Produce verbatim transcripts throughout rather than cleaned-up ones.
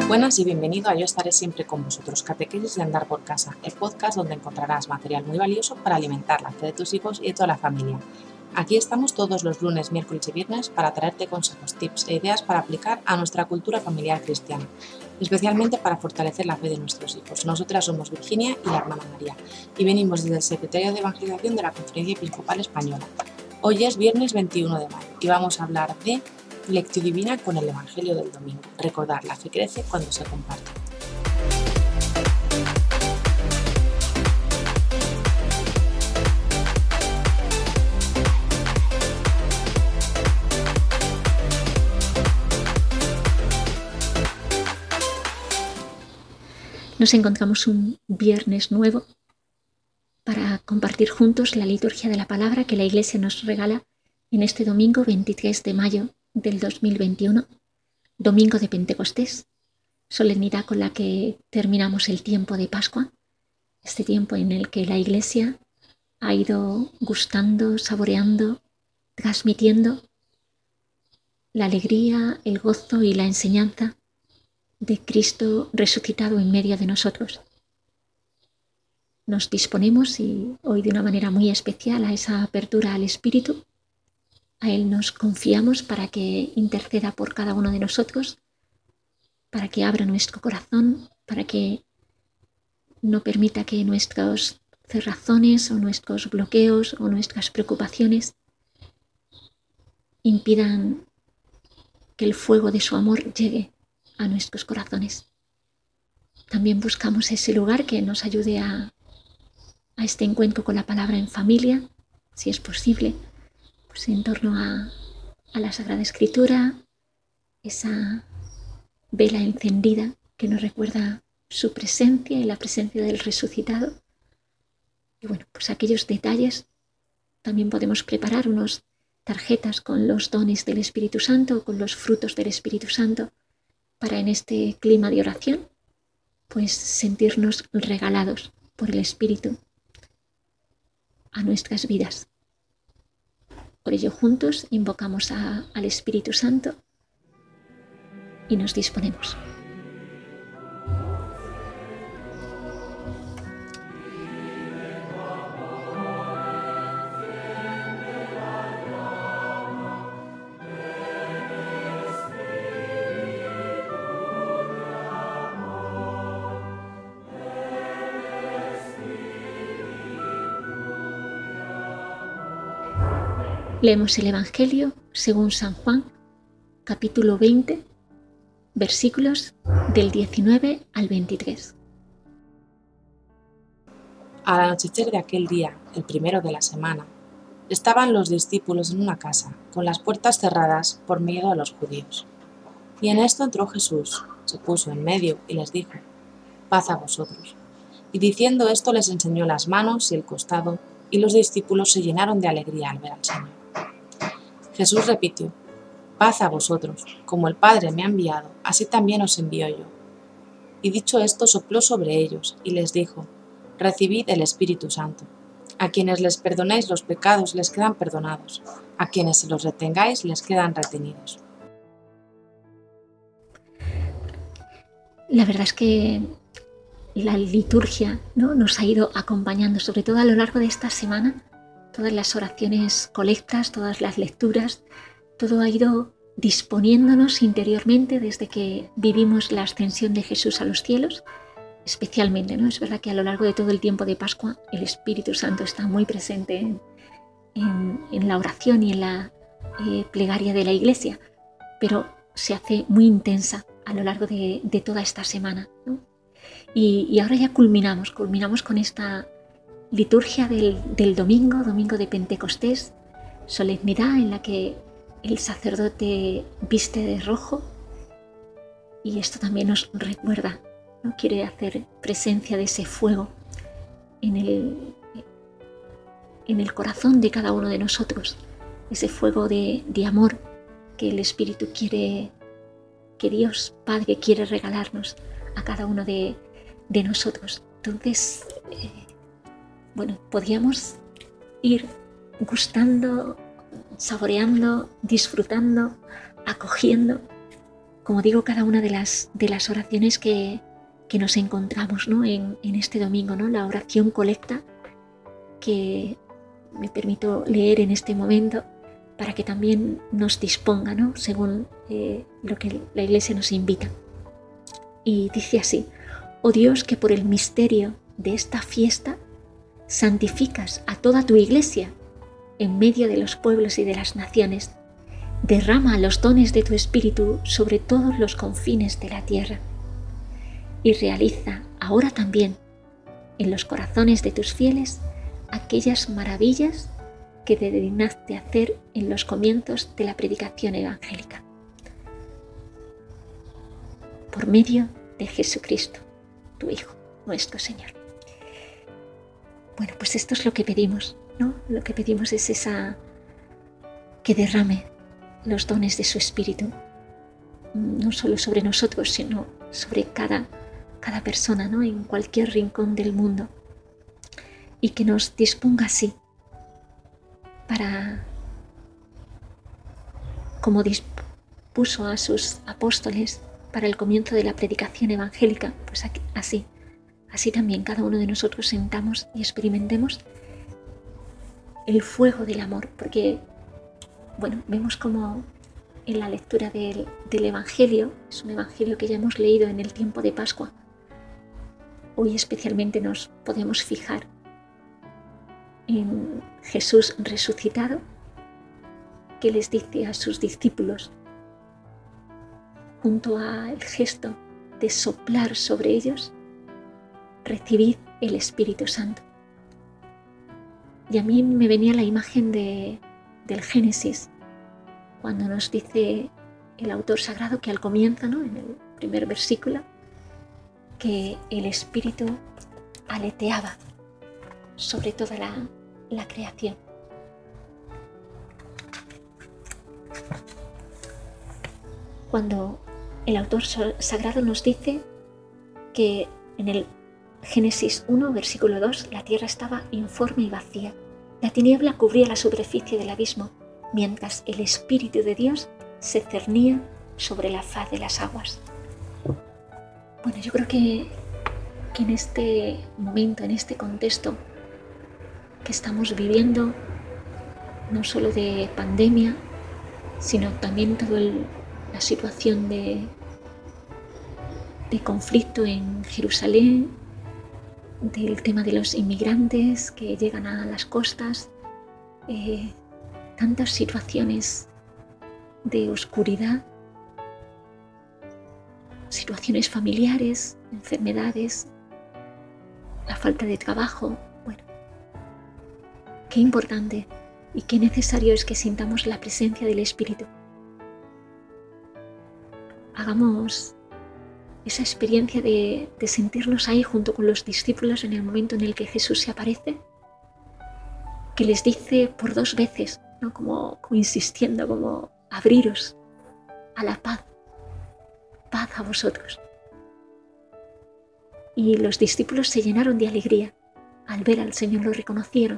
Buenas y bienvenido a Yo estaré siempre con vosotros, Catequesis de Andar por Casa, el podcast donde encontrarás material muy valioso para alimentar la fe de tus hijos y de toda la familia. Aquí estamos todos los lunes, miércoles y viernes para traerte consejos, tips e ideas para aplicar a nuestra cultura familiar cristiana, especialmente para fortalecer la fe de nuestros hijos. Nosotras somos Virginia y la hermana María y venimos desde el Secretariado de Evangelización de la Conferencia Episcopal Española. Hoy es viernes veintiuno de mayo y vamos a hablar de Lectio Divina con el Evangelio del domingo. Recordar, la fe crece cuando se comparte. Nos encontramos un viernes nuevo para compartir juntos la liturgia de la palabra que la Iglesia nos regala en este domingo veintitrés de mayo del dos mil veintiuno, domingo de Pentecostés, solemnidad con la que terminamos el tiempo de Pascua, este tiempo en el que la Iglesia ha ido gustando, saboreando, transmitiendo la alegría, el gozo y la enseñanza de Cristo resucitado en medio de nosotros. Nos disponemos, y hoy de una manera muy especial, a esa apertura al Espíritu. A Él nos confiamos para que interceda por cada uno de nosotros, para que abra nuestro corazón, para que no permita que nuestras cerrazones o nuestros bloqueos o nuestras preocupaciones impidan que el fuego de su amor llegue a nuestros corazones. También buscamos ese lugar que nos ayude a, a este encuentro con la palabra en familia, si es posible, pues en torno a, a la Sagrada Escritura, esa vela encendida que nos recuerda su presencia y la presencia del resucitado. Y bueno, pues aquellos detalles también podemos preparar unas tarjetas con los dones del Espíritu Santo, con los frutos del Espíritu Santo, para en este clima de oración, pues sentirnos regalados por el Espíritu a nuestras vidas. Por ello, juntos invocamos a, al Espíritu Santo y nos disponemos. Leemos el Evangelio según San Juan, capítulo veinte, versículos del diecinueve al veintitrés. Al anochecer de aquel día, el primero de la semana, estaban los discípulos en una casa, con las puertas cerradas por miedo a los judíos. Y en esto entró Jesús, se puso en medio y les dijo: paz a vosotros. Y diciendo esto les enseñó las manos y el costado, y los discípulos se llenaron de alegría al ver al Señor. Jesús repitió: paz a vosotros, como el Padre me ha enviado, así también os envío yo. Y dicho esto sopló sobre ellos, y les dijo: recibid el Espíritu Santo. A quienes les perdonéis los pecados les quedan perdonados, a quienes se los retengáis les quedan retenidos. La verdad es que la liturgia, ¿no?, nos ha ido acompañando, sobre todo a lo largo de esta semana. Todas las oraciones colectas, todas las lecturas, todo ha ido disponiéndonos interiormente desde que vivimos la ascensión de Jesús a los cielos, especialmente, ¿no? Es verdad que a lo largo de todo el tiempo de Pascua el Espíritu Santo está muy presente en, en, en la oración y en la eh, plegaria de la Iglesia, pero se hace muy intensa a lo largo de, de toda esta semana, ¿no? Y, y ahora ya culminamos, culminamos con esta liturgia del, del domingo, domingo de Pentecostés, solemnidad en la que el sacerdote viste de rojo, y esto también nos recuerda, ¿no?, quiere hacer presencia de ese fuego en el, en el corazón de cada uno de nosotros, ese fuego de, de amor que el Espíritu quiere, que Dios Padre quiere regalarnos a cada uno de, de nosotros. Entonces, eh, bueno, podríamos ir gustando, saboreando, disfrutando, acogiendo como digo, cada una de las, de las oraciones que, que nos encontramos, ¿no? en, en este domingo, ¿no? La oración colecta que me permito leer en este momento para que también nos disponga, ¿no? Según eh, lo que la Iglesia nos invita. Y dice así: oh Dios, que por el misterio de esta fiesta santificas a toda tu Iglesia en medio de los pueblos y de las naciones, derrama los dones de tu Espíritu sobre todos los confines de la tierra y realiza ahora también en los corazones de tus fieles aquellas maravillas que te dignaste hacer en los comienzos de la predicación evangélica. Por medio de Jesucristo, tu Hijo, nuestro Señor. Bueno, pues esto es lo que pedimos, ¿no? Lo que pedimos es esa que derrame los dones de su Espíritu, no solo sobre nosotros, sino sobre cada, cada persona, ¿no? En cualquier rincón del mundo, y que nos disponga así para, como dispuso a sus apóstoles para el comienzo de la predicación evangélica, pues así, así también cada uno de nosotros sentamos y experimentemos el fuego del amor, porque bueno, vemos como en la lectura del, del Evangelio, es un Evangelio que ya hemos leído en el tiempo de Pascua, hoy especialmente nos podemos fijar en Jesús resucitado, que les dice a sus discípulos, junto al gesto de soplar sobre ellos, recibid el Espíritu Santo. Y a mí me venía la imagen de, del Génesis, cuando nos dice el autor sagrado que al comienzo, ¿no? En el primer versículo, que el Espíritu aleteaba sobre toda la, la creación. Cuando el autor sagrado nos dice que en el Génesis uno, versículo dos, la tierra estaba informe y vacía. La tiniebla cubría la superficie del abismo, mientras el Espíritu de Dios se cernía sobre la faz de las aguas. Bueno, yo creo que, que en este momento, en este contexto que estamos viviendo, no solo de pandemia, sino también toda la situación de, de conflicto en Jerusalén, del tema de los inmigrantes que llegan a las costas, eh, tantas situaciones de oscuridad, situaciones familiares, enfermedades, la falta de trabajo. Bueno, qué importante y qué necesario es que sintamos la presencia del Espíritu. Hagamos esa experiencia de, de sentirnos ahí junto con los discípulos en el momento en el que Jesús se aparece, que les dice por dos veces, ¿no? como, como insistiendo, como abriros a la paz, paz a vosotros. Y los discípulos se llenaron de alegría al ver al Señor, lo reconocieron.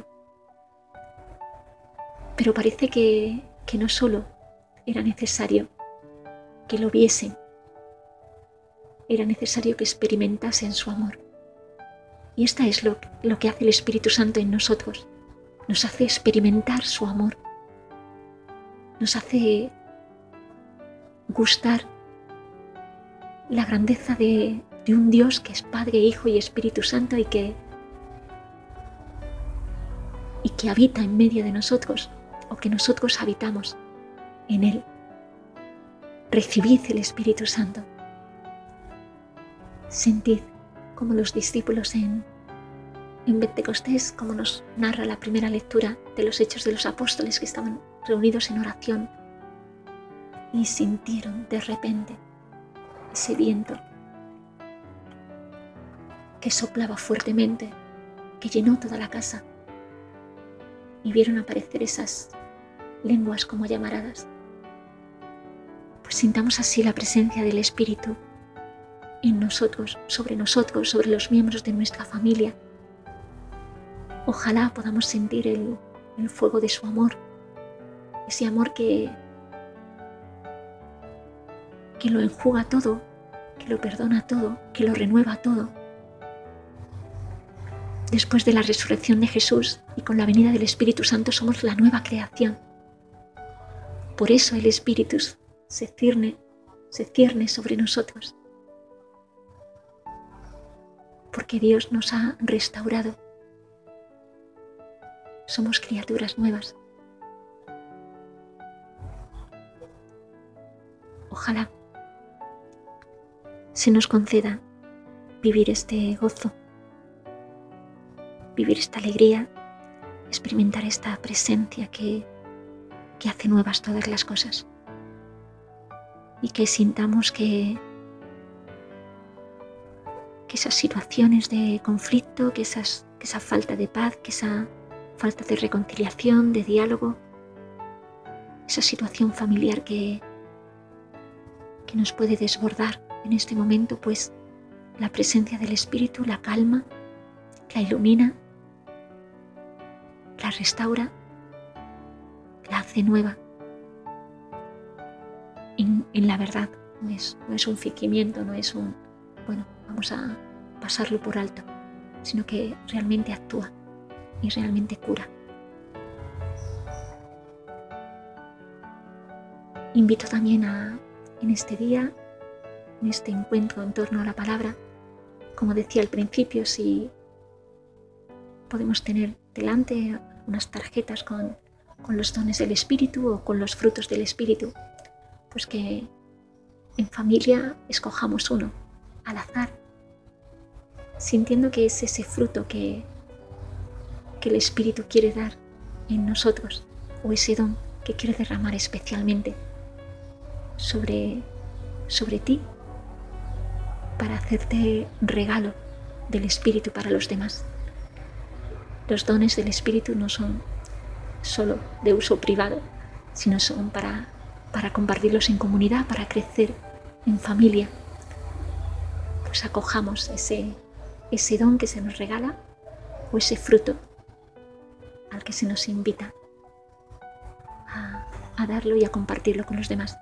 Pero parece que, que no solo era necesario que lo viesen, era necesario que experimentasen su amor. Y esta es lo, lo que hace el Espíritu Santo en nosotros. Nos hace experimentar su amor. Nos hace gustar la grandeza de, de un Dios que es Padre, Hijo y Espíritu Santo y que, y que habita en medio de nosotros, o que nosotros habitamos en Él. Recibid el Espíritu Santo. Sentid como los discípulos en, en Pentecostés, como nos narra la primera lectura de los Hechos de los Apóstoles, que estaban reunidos en oración y sintieron de repente ese viento que soplaba fuertemente, que llenó toda la casa, y vieron aparecer esas lenguas como llamaradas. Pues sintamos así la presencia del Espíritu en nosotros, sobre nosotros, sobre los miembros de nuestra familia. Ojalá podamos sentir el, el fuego de su amor, ese amor que, que lo enjuga todo, que lo perdona todo, que lo renueva todo. Después de la resurrección de Jesús y con la venida del Espíritu Santo somos la nueva creación. Por eso el Espíritu se cierne, se cierne sobre nosotros. Porque Dios nos ha restaurado. Somos criaturas nuevas. Ojalá se nos conceda vivir este gozo, vivir esta alegría, experimentar esta presencia que, que hace nuevas todas las cosas y que sintamos que, que esas situaciones de conflicto, que, esas, que esa falta de paz, que esa falta de reconciliación, de diálogo, esa situación familiar que, que nos puede desbordar en este momento, pues la presencia del Espíritu la calma, la ilumina, la restaura, la hace nueva. En, en la verdad, no es, no es un fingimiento, no es un, bueno, vamos a pasarlo por alto, sino que realmente actúa y realmente cura. Invito también a, en este día, en este encuentro en torno a la palabra, como decía al principio, si podemos tener delante unas tarjetas con, con los dones del Espíritu o con los frutos del Espíritu, pues que en familia escojamos uno al azar, sintiendo que es ese fruto que, que el Espíritu quiere dar en nosotros, o ese don que quiere derramar especialmente sobre, sobre ti, para hacerte regalo del Espíritu para los demás. Los dones del Espíritu no son solo de uso privado, sino son para, para compartirlos en comunidad, para crecer en familia. Pues acojamos ese, ese don que se nos regala o ese fruto al que se nos invita a, a darlo y a compartirlo con los demás.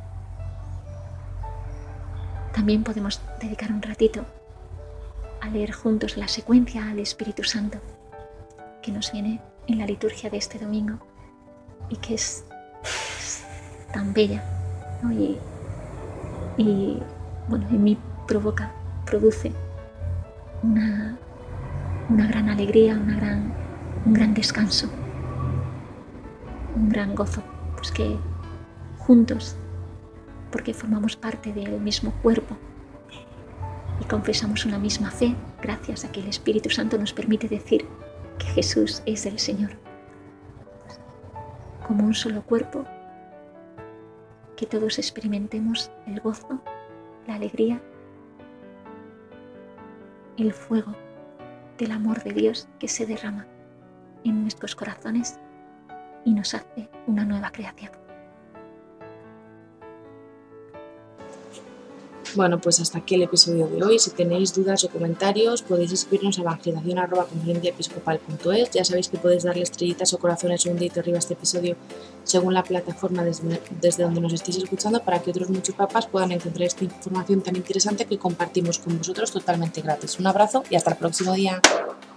También podemos dedicar un ratito a leer juntos la secuencia al Espíritu Santo que nos viene en la liturgia de este domingo y que es, es tan bella, ¿no? y, y bueno, en mí provoca, produce una, una gran alegría, una gran, un gran descanso, un gran gozo, pues que juntos, porque formamos parte del mismo cuerpo y confesamos una misma fe, gracias a que el Espíritu Santo nos permite decir que Jesús es el Señor. Como un solo cuerpo, que todos experimentemos el gozo, la alegría, el fuego del amor de Dios que se derrama en nuestros corazones y nos hace una nueva creación. Bueno, pues hasta aquí el episodio de hoy. Si tenéis dudas o comentarios podéis escribirnos a evangelización arroba conferencia episcopal punto es. Ya sabéis que podéis darle estrellitas o corazones o un dedito arriba a este episodio según la plataforma desde, desde donde nos estéis escuchando, para que otros muchos papas puedan encontrar esta información tan interesante que compartimos con vosotros totalmente gratis. Un abrazo y hasta el próximo día.